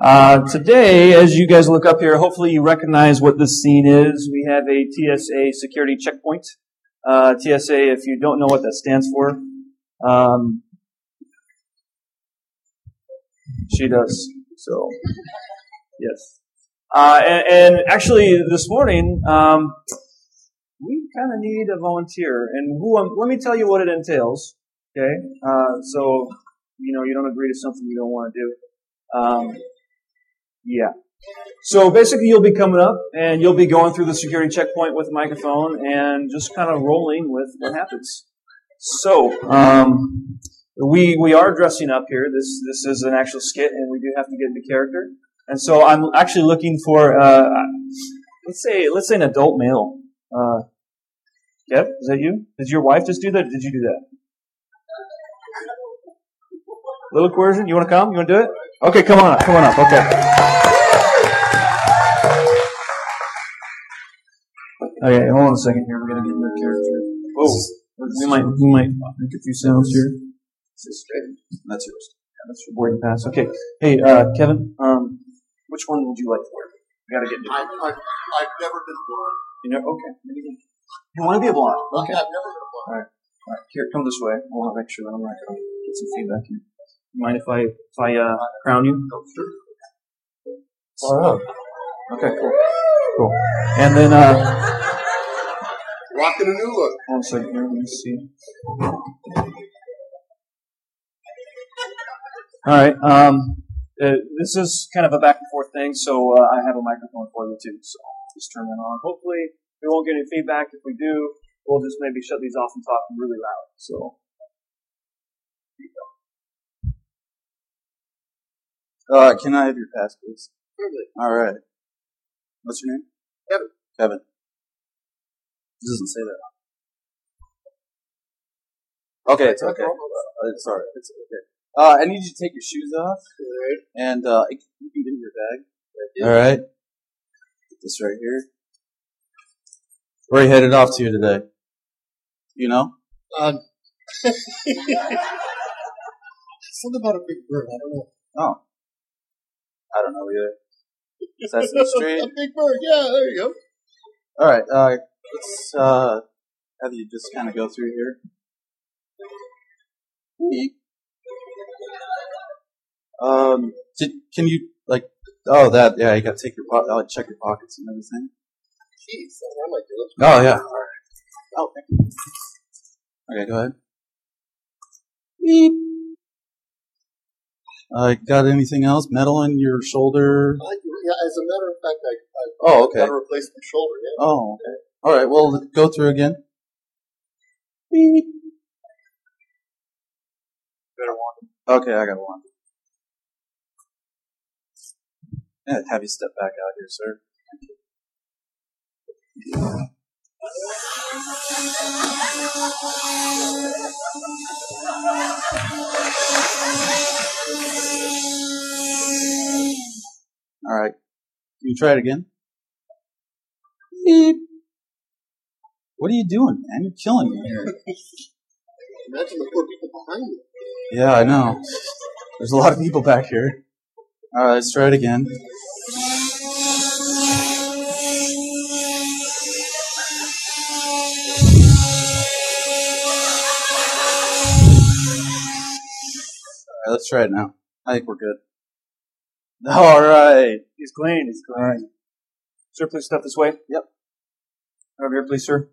Today, as you guys look up here, hopefully you recognize what this scene is. We have a TSA security checkpoint. TSA, if you don't know what that stands for, she does. So, yes. And actually, this morning, we kind of need a volunteer. And let me tell you what it entails. Okay? So, you don't agree to something you don't want to do. Yeah. So basically you'll be coming up and you'll be going through the security checkpoint with a microphone and just kind of rolling with what happens. So, we are dressing up here. This is an actual skit and we do have to get into character. And so I'm actually looking for, let's say an adult male. Kev, is that you? Did your wife just do that? Or did you do that? Little coercion? You want to come? You want to do it? Okay, come on up. Okay. Okay, hold on a second here. We're gonna get into character. Whoa, we might make a few sounds here. This is straight. That's yours. Yeah, that's your boarding pass. Okay. Hey, Kevin. Which one would you like to wear? We gotta get into it. I've never been blonde. You know? Okay. You want to be a blonde? Okay. I've never been blonde. All right. Here, come this way. I want to make sure that I'm not gonna get some feedback here. Mind if I crown you? Oh, sure. All right. Okay, cool. And then, rocking a new look. One second here, let me see. Alright, this is kind of a back and forth thing, so I have a microphone for you too, so just turn that on. Hopefully, we won't get any feedback. If we do, we'll just maybe shut these off and talk really loud, so. Can I have your pass, please? Certainly. Alright. What's your name? Kevin. It doesn't say that. Okay, it's okay. It's alright. It's okay. I need you to take your shoes off. Alright. And, you can get in your bag. Alright. Put this right here. Where are you headed off to today? You know? Something about a big bird. I don't know. Oh. I don't know either. Sesame Street. A big bird. Yeah, there you go. Alright, let's, have you just kind of go through here. Can you, yeah, you gotta take your check your pockets and everything. Jeez, I might do it. Oh, yeah. Alright. Oh, thank you. Okay, go ahead. Beep. Got anything else? Metal in your shoulder? Yeah, as a matter of fact, Oh, okay. got a replacement shoulder, yeah. Oh, okay. Alright, well, go through again. Beep. Better one. Okay, I got one. Yeah, have you step back out here, sir. Alright. Can you try it again? Beep. What are you doing, man? You're killing me here. Imagine the poor people behind you. Yeah, I know. There's a lot of people back here. Alright, let's try it again. Alright, let's try it now. I think we're good. Alright. He's clean. Alright. Sir, please step this way. Yep. Over here, please, sir.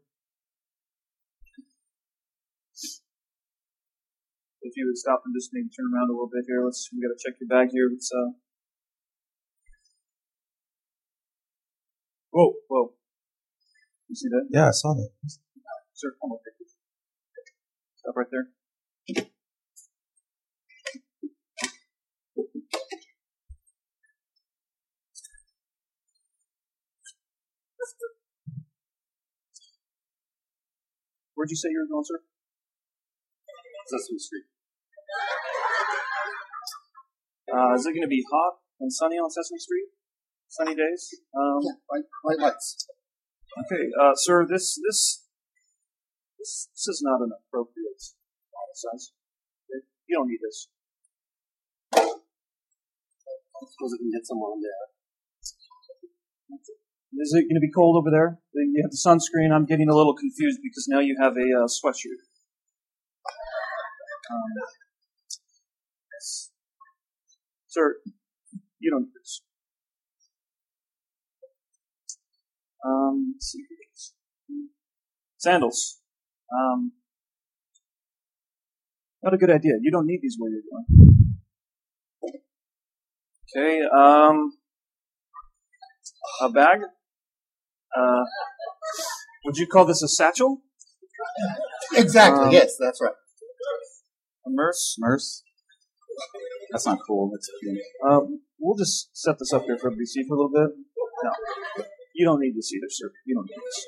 If you would stop and just maybe turn around a little bit here. We gotta check your bag here. Whoa. You see that? Yeah, I saw that. Sir, come over here. Stop right there. Where'd you say you were going, sir? Sesame Street. Is it going to be hot and sunny on Sesame Street? Sunny days? Yeah, white lights. Okay, sir, this is not an appropriate size. You don't need this. suppose I can get someone there. Is it going to be cold over there? You have the sunscreen. I'm getting a little confused because now you have a sweatshirt. Sir, you don't need this. Let's see. Sandals. Not a good idea. You don't need these where you're going. Okay, a bag? Would you call this a satchel? Exactly, yes, that's right. A Merce? Merce? That's not cool. That's cute. We'll just set this up here for everybody to see for a little bit. No. You don't need this either, sir. You don't need this.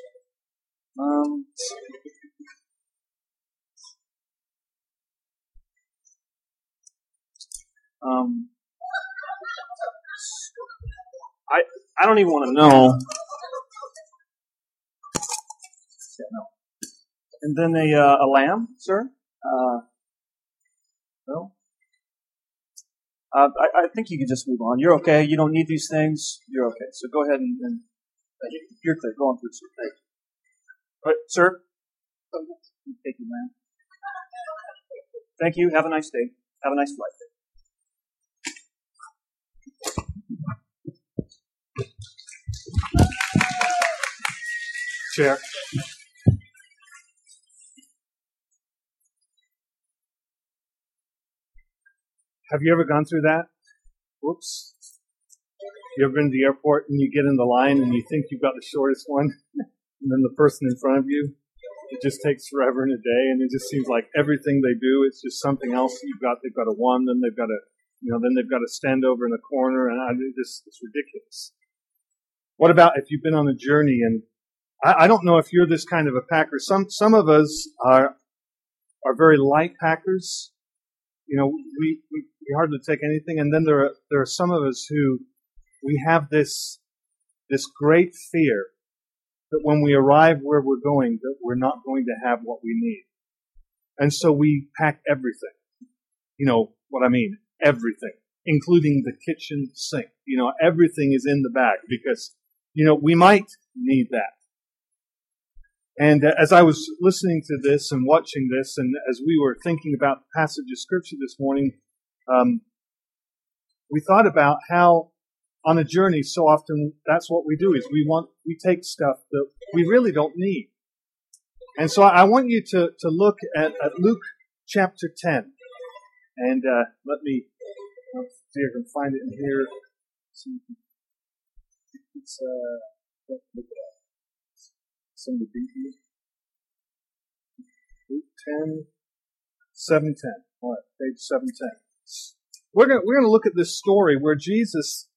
I don't even want to know. Yeah, no. And then a lamb, sir? No? I think you can just move on. You're okay. You don't need these things. You're okay. So go ahead and you're clear. Go on through, sir. Thank you. All right, sir? Thank you, ma'am. Thank you. Have a nice day. Have a nice flight. Chair. Have you ever gone through that? Whoops. You ever been to the airport and you get in the line and you think you've got the shortest one, and then the person in front of you, it just takes forever and a day, and it just seems like everything they do, it's just something else they've got a one, then they've got to stand over in a corner, and it's ridiculous. What about if you've been on a journey, and I don't know if you're this kind of a packer. Some of us are very light packers. You know, we hardly take anything, and then there are some of us who we have this great fear that when we arrive where we're going, that we're not going to have what we need. And so we pack everything. You know what I mean? Everything, including the kitchen sink. You know, everything is in the bag because, you know, we might need that. And as I was listening to this and watching this, and as we were thinking about the passage of Scripture this morning, we thought about how on a journey, so often that's what we do, is we take stuff that we really don't need. And so I want you to look at Luke chapter 10. And let me see if I can find it in here. It's, look at that. Somebody beat me. Luke 10, 710. All right, page 710. We're going to look at this story where Jesus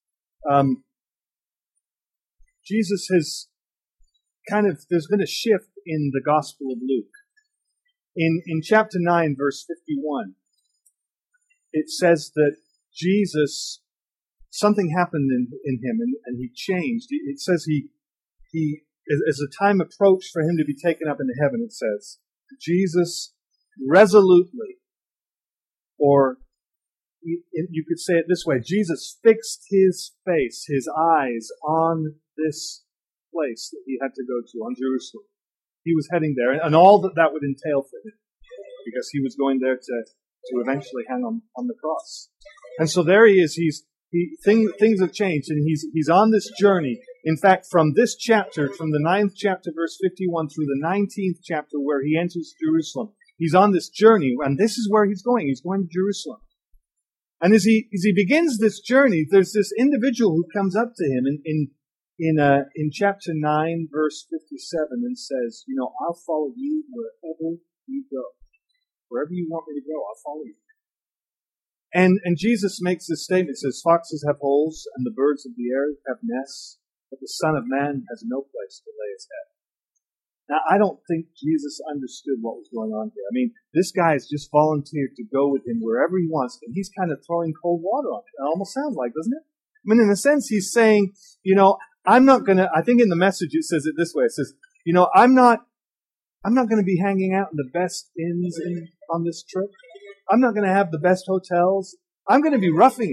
has there's been a shift in the Gospel of Luke. In chapter 9, verse 51, it says that Jesus, something happened in him and he changed. It says he as the time approached for him to be taken up into heaven, it says, Jesus resolutely, or you could say it this way, Jesus fixed his face, his eyes on this place that he had to go to, on Jerusalem. He was heading there, and all that would entail for him, because he was going there to eventually hang on the cross. And so there he is. Things have changed, and he's on this journey. In fact, from this chapter, from the 9th chapter, verse 51, through the 19th chapter, where he enters Jerusalem, he's on this journey, and this is where he's going. He's going to Jerusalem. And as he begins this journey, there's this individual who comes up to him in chapter 9, verse 57, and says, you know, I'll follow you wherever you go. Wherever you want me to go, I'll follow you. And Jesus makes this statement. He says, foxes have holes and the birds of the air have nests, but the Son of Man has no place to lay his head. Now, I don't think Jesus understood what was going on here. I mean, this guy has just volunteered to go with him wherever he wants, and he's kind of throwing cold water on it. It almost sounds like, doesn't it? I mean, in a sense, he's saying, you know, I'm not going to, I think in the message it says it this way. It says, you know, I'm not going to be hanging out in the best inns on this trip. I'm not going to have the best hotels. I'm going to be roughing it.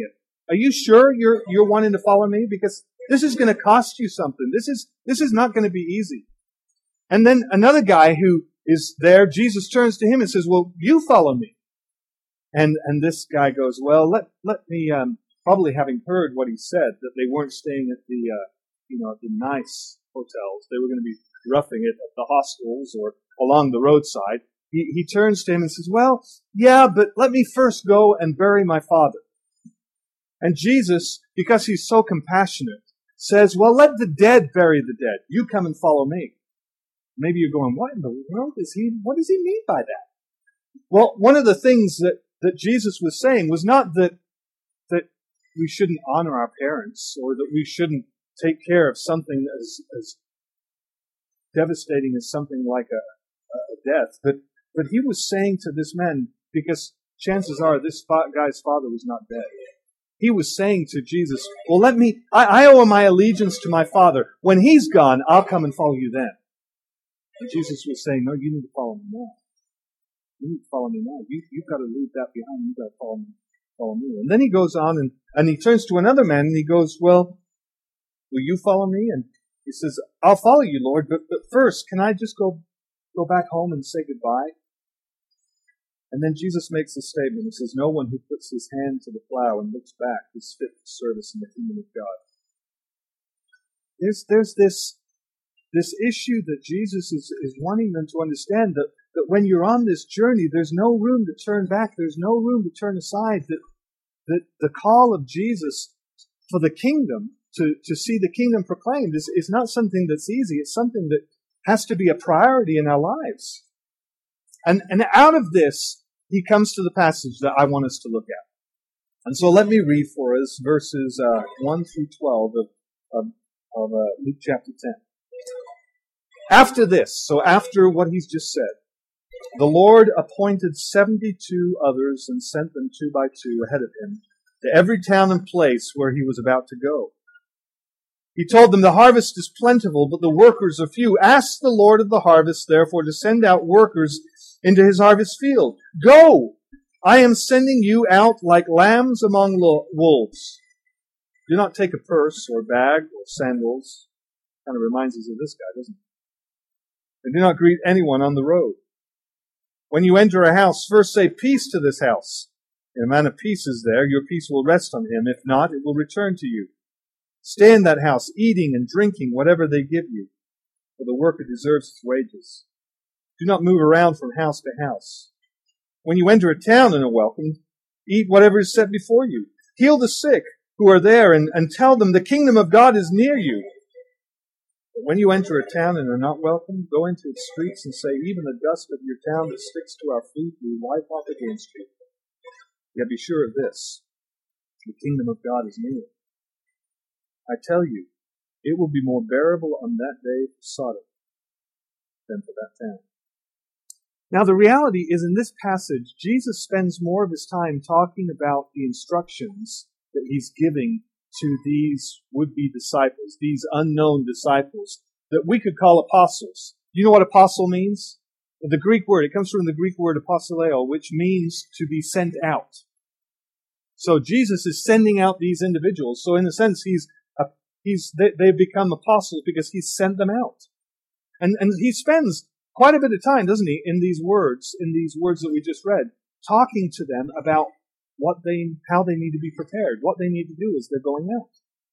Are you sure you're wanting to follow me? Because this is going to cost you something. This is not going to be easy. And then another guy who is there, Jesus turns to him and says, well, you follow me. And this guy goes, well, let me, probably having heard what he said, that they weren't staying at the nice hotels. They were going to be roughing it at the hostels or along the roadside. He turns to him and says, well, yeah, but let me first go and bury my father. And Jesus, because he's so compassionate, says, well, let the dead bury the dead. You come and follow me. Maybe you're going, what in the world what does he mean by that? Well, one of the things that Jesus was saying was not that we shouldn't honor our parents or that we shouldn't take care of something as devastating as something like a death, but he was saying to this man, because chances are this guy's father was not dead. He was saying to Jesus, well, I owe my allegiance to my father. When he's gone, I'll come and follow you then. And Jesus was saying, no, you need to follow me now. You need to follow me now. You've got to leave that behind. You've got to follow me. And then he goes on and he turns to another man and he goes, well, will you follow me? And he says, I'll follow you, Lord, but first, can I just go back home and say goodbye? And then Jesus makes a statement. He says, no one who puts his hand to the plow and looks back is fit for service in the kingdom of God. There's this issue that Jesus is wanting them to understand, that when you're on this journey, there's no room to turn back. There's no room to turn aside. That the call of Jesus for the kingdom, to see the kingdom proclaimed, is not something that's easy. It's something that has to be a priority in our lives. And out of this, he comes to the passage that I want us to look at. And so let me read for us verses 1 through 12 of Luke chapter 10. After this, so after what he's just said, the Lord appointed 72 others and sent them 2 by 2 ahead of him to every town and place where he was about to go. He told them, the harvest is plentiful, but the workers are few. Ask the Lord of the harvest, therefore, to send out workers into his harvest field. Go! I am sending you out like lambs among wolves. Do not take a purse or bag or sandals. Kind of reminds us of this guy, doesn't it? And do not greet anyone on the road. When you enter a house, first say, peace to this house. If a man of peace is there, your peace will rest on him. If not, it will return to you. Stay in that house, eating and drinking whatever they give you, for the worker deserves his wages. Do not move around from house to house. When you enter a town and are welcomed, eat whatever is set before you. Heal the sick who are there and tell them the kingdom of God is near you. But when you enter a town and are not welcome, go into its streets and say, even the dust of your town that sticks to our feet we wipe off against you. Yet be sure of this, the kingdom of God is near. I tell you, it will be more bearable on that day for Sodom than for that town. Now the reality is, in this passage, Jesus spends more of his time talking about the instructions that he's giving to these would-be disciples, these unknown disciples, that we could call apostles. Do you know what apostle means? The Greek word, it comes from the Greek word apostoleo, which means to be sent out. So Jesus is sending out these individuals. So in a sense, they've become apostles because he's sent them out. And he spends quite a bit of time, doesn't he, in these words that we just read, talking to them about how they need to be prepared, what they need to do as they're going out.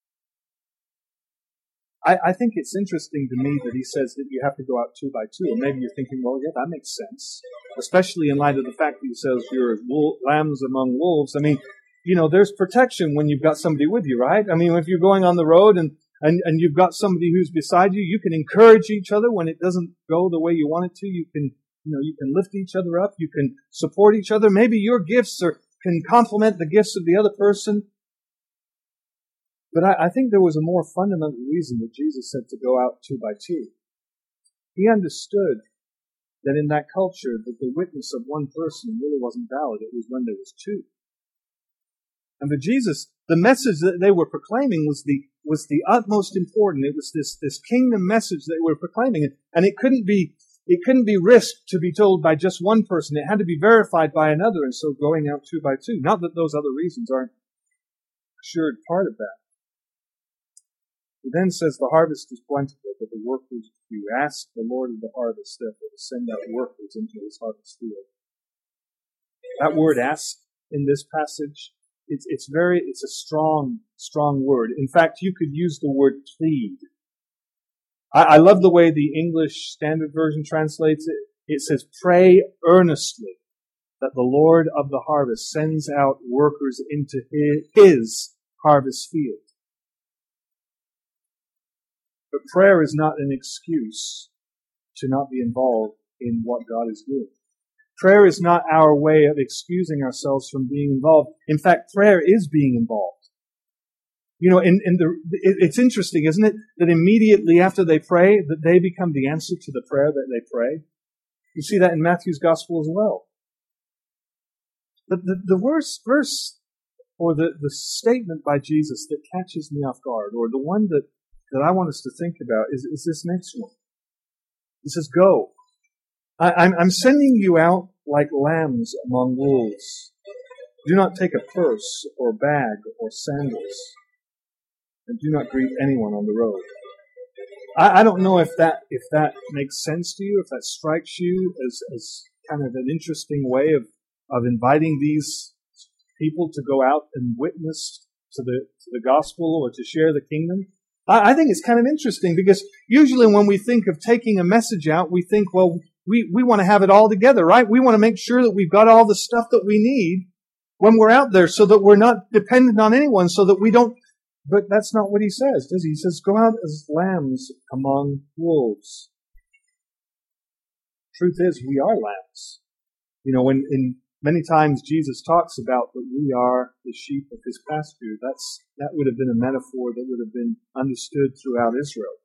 I think it's interesting to me that he says that you have to go out 2 by 2. And maybe you're thinking, well, yeah, that makes sense. Especially in light of the fact that he says you're lambs among wolves. I mean, there's protection when you've got somebody with you, right? I mean, if you're going on the road and you've got somebody who's beside you, you can encourage each other when it doesn't go the way you want it to. You can lift each other up. You can support each other. Maybe your gifts can complement the gifts of the other person. But I think there was a more fundamental reason that Jesus said to go out 2 by 2. He understood that in that culture, that the witness of one person really wasn't valid. It was when there was 2. And for Jesus, the message that they were proclaiming was the utmost important. It was this kingdom message that they were proclaiming, and it couldn't be risked to be told by just one person. It had to be verified by another, and so going out 2 by 2. Not that those other reasons aren't assured part of that. He then says, the harvest is plentiful, but the workers few. Ask the Lord of the harvest, therefore, to send out workers into his harvest field. That word ask in this passage, it's a strong word. In fact, you could use the word plead. I love the way the English Standard Version translates it. It says, pray earnestly that the Lord of the harvest sends out workers into his harvest field. But prayer is not an excuse to not be involved in what God is doing. Prayer is not our way of excusing ourselves from being involved. In fact, prayer is being involved. You know, it's interesting, isn't it, that immediately after they pray, that they become the answer to the prayer that they pray. You see that in Matthew's Gospel as well. The worst verse, or the statement by Jesus that catches me off guard, or the one that I want us to think about is this next one. He says, go. I'm sending you out like lambs among wolves. Do not take a purse or bag or sandals, and do not greet anyone on the road. I don't know if that makes sense to you, if that strikes you as kind of an interesting way of inviting these people to go out and witness to the gospel or to share the kingdom. I think it's kind of interesting because usually when we think of taking a message out, we think, well, we want to have it all together, right? We want to make sure that we've got all the stuff that we need when we're out there so that we're not dependent on anyone, so that we don't. But that's not what he says, does he? He says, go out as lambs among wolves. Truth is, we are lambs. You know, in many times Jesus talks about that we are the sheep of his pasture. That would have been a metaphor that would have been understood throughout Israel.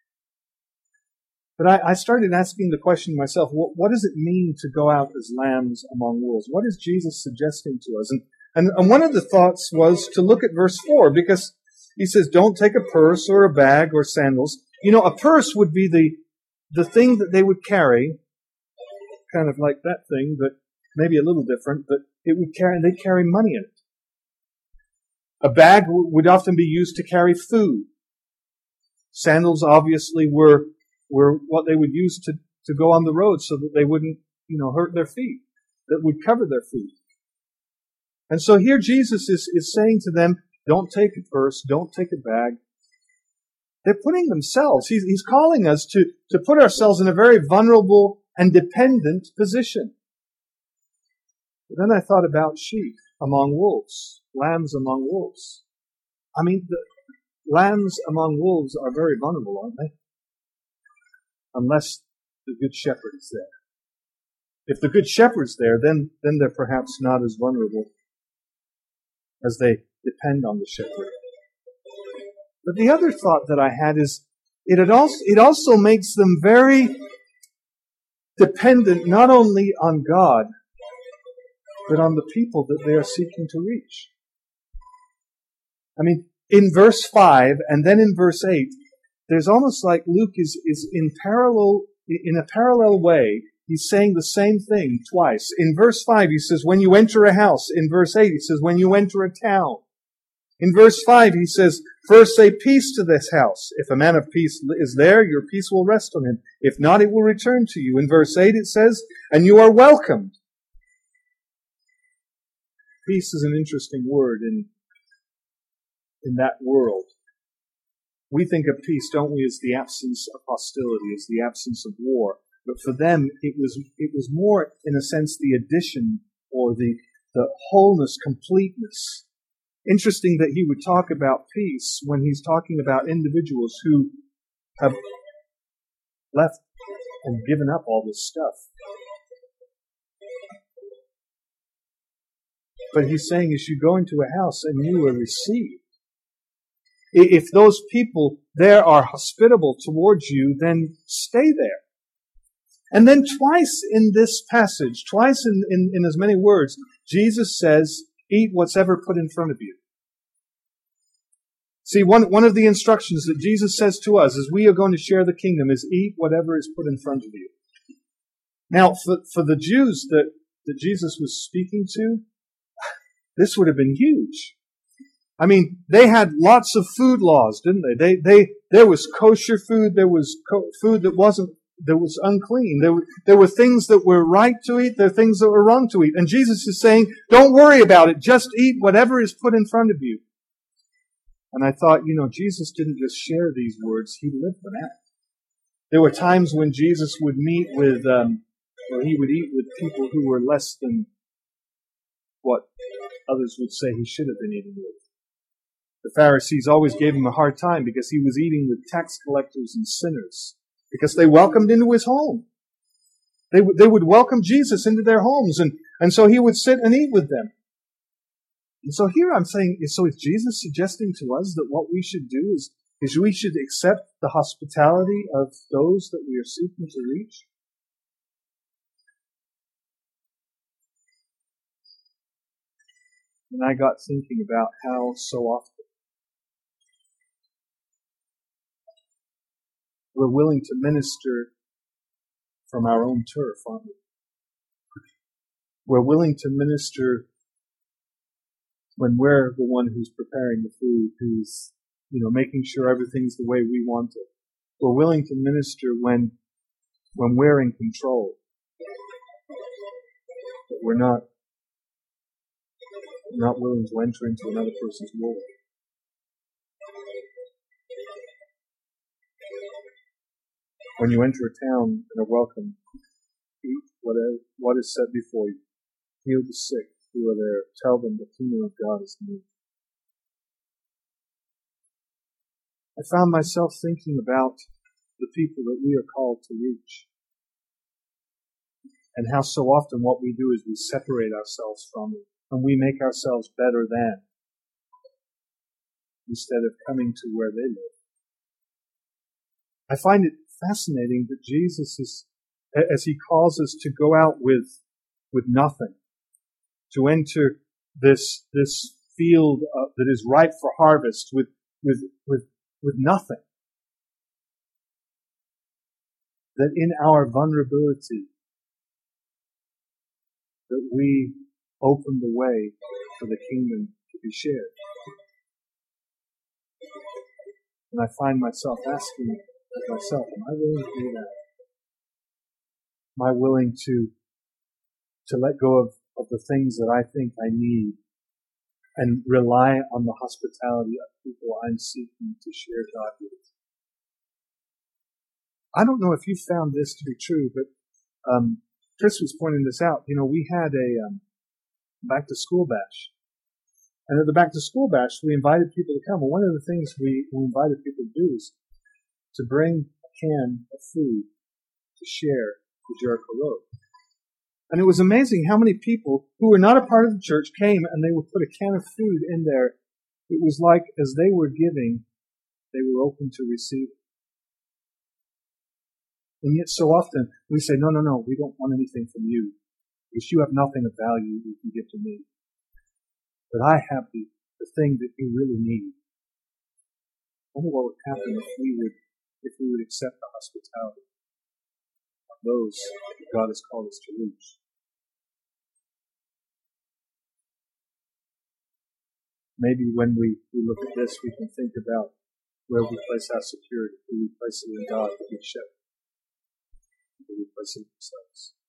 But I started asking the question myself, what does it mean to go out as lambs among wolves? What is Jesus suggesting to us? And one of the thoughts was to look at verse 4, because he says, don't take a purse or a bag or sandals. You know, a purse would be the thing that they would carry, kind of like that thing, but maybe a little different, but they'd carry money in it. A bag would often be used to carry food. Sandals obviously were what they would use to go on the road so that they wouldn't, hurt their feet, that would cover their feet. And so here Jesus is saying to them, don't take a purse, don't take a bag. They're putting themselves, he's calling us to put ourselves in a very vulnerable and dependent position. But then I thought about sheep among wolves, lambs among wolves. I mean, the lambs among wolves are very vulnerable, aren't they? Unless the good shepherd is there. If the good shepherd's there, then they're perhaps not as vulnerable as they depend on the shepherd. But the other thought that I had is it also makes them very dependent not only on God, but on the people that they are seeking to reach. I mean, in verse 5 and then in verse 8, there's almost like Luke is in a parallel way. He's saying the same thing twice. In verse 5, he says, when you enter a house. In verse 8, he says, when you enter a town. In verse 5, he says, first say peace to this house. If a man of peace is there, your peace will rest on him. If not, it will return to you. In verse 8, it says, and you are welcomed. Peace is an interesting word in that world. We think of peace, don't we, as the absence of hostility, as the absence of war. But for them, it was more, in a sense, the addition or the wholeness, completeness. Interesting that he would talk about peace when he's talking about individuals who have left and given up all this stuff. But he's saying as you go into a house and you are received, if those people there are hospitable towards you, then stay there. And then twice in this passage, twice in as many words, Jesus says, eat what's ever put in front of you. See, one of the instructions that Jesus says to us as we are going to share the kingdom is eat whatever is put in front of you. Now, for the Jews that Jesus was speaking to, this would have been huge. I mean, they had lots of food laws, didn't they? There was kosher food. There was food that was unclean. There were things that were right to eat. There were things that were wrong to eat. And Jesus is saying, don't worry about it. Just eat whatever is put in front of you. And I thought, Jesus didn't just share these words. He lived them out. There were times when Jesus would meet with, or he would eat with people who were less than what others would say he should have been eating with. The Pharisees always gave him a hard time because he was eating with tax collectors and sinners, because they welcomed into his home. They would welcome Jesus into their homes, and so he would sit and eat with them. And so here I'm saying, so is Jesus suggesting to us that what we should do is we should accept the hospitality of those that we are seeking to reach? And I got thinking about how so often we're willing to minister from our own turf, aren't we? We're willing to minister when we're the one who's preparing the food, who's, making sure everything's the way we want it. We're willing to minister when we're in control. But we're not willing to enter into another person's world. When you enter a town and are welcome, eat what is set before you. Heal the sick who are there. Tell them the kingdom of God is near. I found myself thinking about the people that we are called to reach, and how so often what we do is we separate ourselves from them, and we make ourselves better than, instead of coming to where they live. I find it fascinating that Jesus is, as he calls us to go out with nothing, to enter this field that is ripe for harvest with nothing. That in our vulnerability, that we open the way for the kingdom to be shared. And I find myself asking myself, am I willing to do that? Am I willing to let go of the things that I think I need and rely on the hospitality of people I'm seeking to share God with? I don't know if you found this to be true, but Chris was pointing this out. We had a back to school bash. And at the back to school bash, we invited people to come. And one of the things we invited people to do is to bring a can of food to share to Jericho Road. And it was amazing how many people who were not a part of the church came and they would put a can of food in there. It was like as they were giving, they were open to receive. And yet so often we say, no, we don't want anything from you, because you have nothing of value you can give to me. But I have the thing that you really need. I wonder what would happen if we would accept the hospitality of those that God has called us to reach. Maybe when we look at this, we can think about where we place our security. Do we place it in God, do we shepherd? Do we place it in ourselves?